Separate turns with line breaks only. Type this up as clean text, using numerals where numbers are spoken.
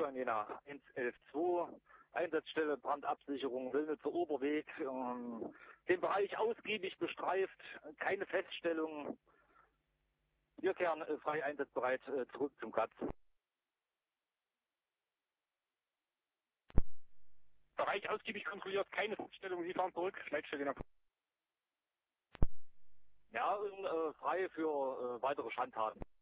Deutschland, Jena 1112, Einsatzstelle Brandabsicherung, Wilnitzer Oberweg, den Bereich ausgiebig bestreift, keine Feststellung. Wir kehren frei einsatzbereit zurück zum Platz.
Bereich ausgiebig kontrolliert, keine Feststellung, Sie fahren zurück, Leitstelle Jena.
Ja, frei für weitere Schandtaten.